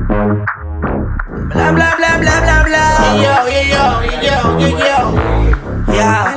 Bla bla bla bla bla bla. Yeah.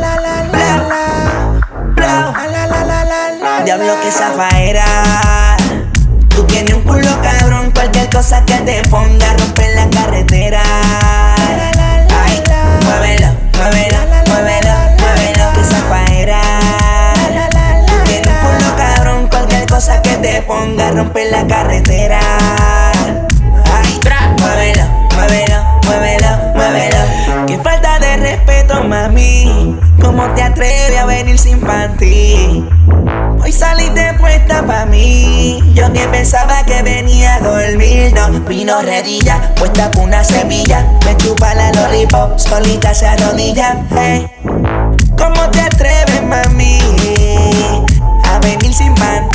Diablo que zafaera. Tú tienes un culo cabrón, cualquier cosa que te ponga romper la carretera. Ay, muévelo, muévelo, muévelo, muévelo que zafaera. Tú tienes un culo cabrón, cualquier cosa que te ponga romper la carretera. Ay, muévelo, muévelo, muévelo, muévelo. Qué falta de respeto, mami. ¿Cómo te atreves a venir sin panty? Hoy saliste puesta pa' mí. Yo que pensaba que venía a dormir. No, vino redilla, puesta por una semilla. Me chupa la lollipop, solita se arrodilla. Hey, ¿cómo te atreves, mami, a venir sin panty?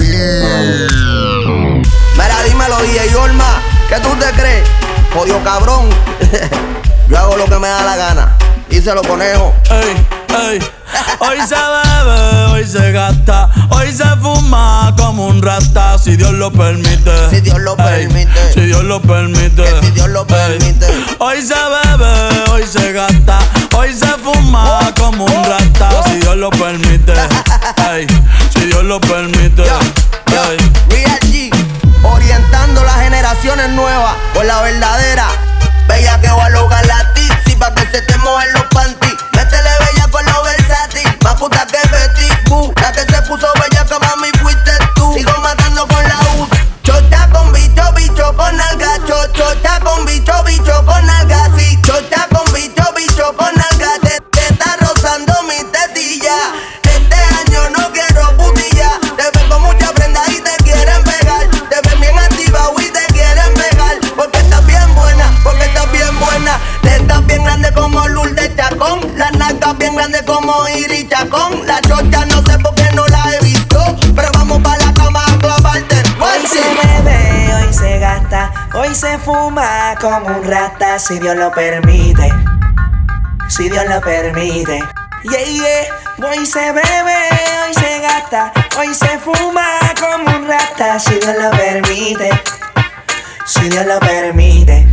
Mira, dímelo, DJ Olma, ¿qué tú te crees? Jodido cabrón. Yo hago lo que me da la gana. Díselo, conejo. Ey, ey. Hoy se bebe, hoy se gasta, hoy se fuma como un rata, si Dios lo permite. Si Dios lo permite. Si Dios lo permite. Que si Dios lo permite. Hoy se bebe, hoy se gasta, hoy se fuma como un rata, si Dios lo permite. Ey, si Dios lo permite. Real G, orientando las generaciones nuevas por la verdadera. Bella que va a lograr la tipsy pa' que se te mojen los panties. Métele bella con lo versátil, más puta que Betty Boo. La que se puso bella que mami fuiste tú. Sigo matando con la U. Chocha con bicho, bicho con alga. Chocha con bicho, bicho con alga. Sí, chocha con bicho, bicho con alga. Te está rozando mi tetilla. Este año no quiero putilla. Te ven con mucha prenda y te quieren pegar. Te ven bien activado y te quieren pegar. Porque estás bien buena, porque estás bien buena. Te estás bien grande como Lourdes Chacón. Las nalgas bien grandes como Iris Chacón. La chocha no sé por qué no la he visto, pero vamos pa' la cama a clavarte. Hoy se bebe, hoy se gasta, hoy se fuma como un rata, si Dios lo permite. Si Dios lo permite. Yeah, yeah. Hoy se bebe, hoy se gasta, hoy se fuma como un rata, si Dios lo permite. Si Dios lo permite.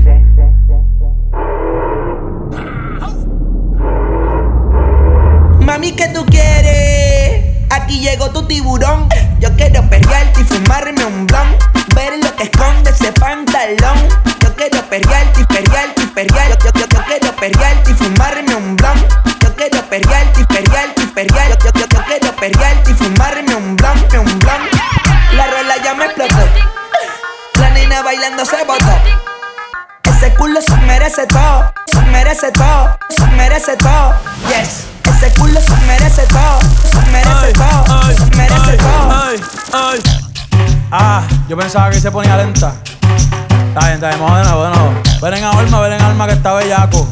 Mami, ¿qué tú quieres? Aquí llegó tu tiburón. Yo quiero perrearte y fumarme un blon. Ver lo que esconde ese pantalón. Yo quiero perrearte y perrearte y perrearte. Yo quiero perrearte y fumarme un blon. Yo quiero perrearte y perrearte y perrearte. Yo quiero perrearte y fumarme un blon, un blon. La rola ya me explotó. La nena bailando se botó. Ese culo se merece todo. Se merece todo. Se merece todo. Yes. Ese culo se merece todo, se merece todo, se merece todo. Yo pensaba que se ponía lenta. Está bien, vamos de nuevo. Ven en alma que está bellaco.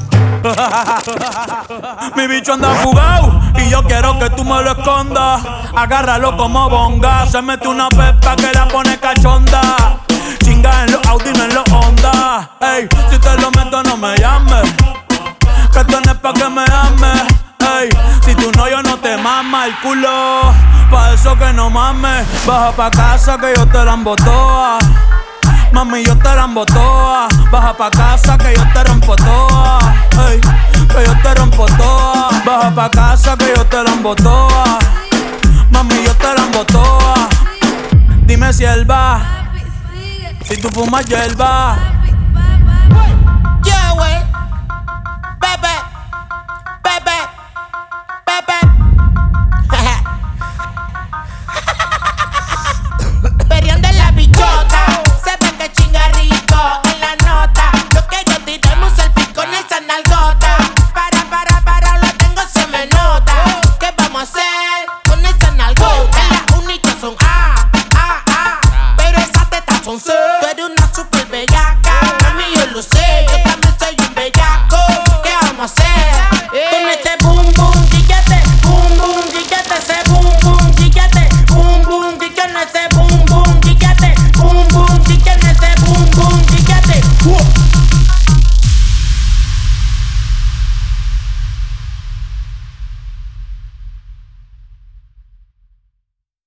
Mi bicho anda fugado y yo quiero que tú me lo escondas. Agárralo como bonga. Se mete una pepa que la pone cachonda. Chinga en los Audi, no en los Honda. Ey, si te lo meto no me llames, que esto no es pa' que me ames. Ey, si tú no, yo no te mama el culo. Pa' eso que no mames. Baja pa' casa que yo te la embotoa. Mami, yo te la embotoa. Baja pa' casa que yo te rompo toa. Ey, que yo te rompo toa. Baja pa' casa que yo te la embotoa. Mami, yo te la embotoa. Dime si él va, si tú fumas hierba.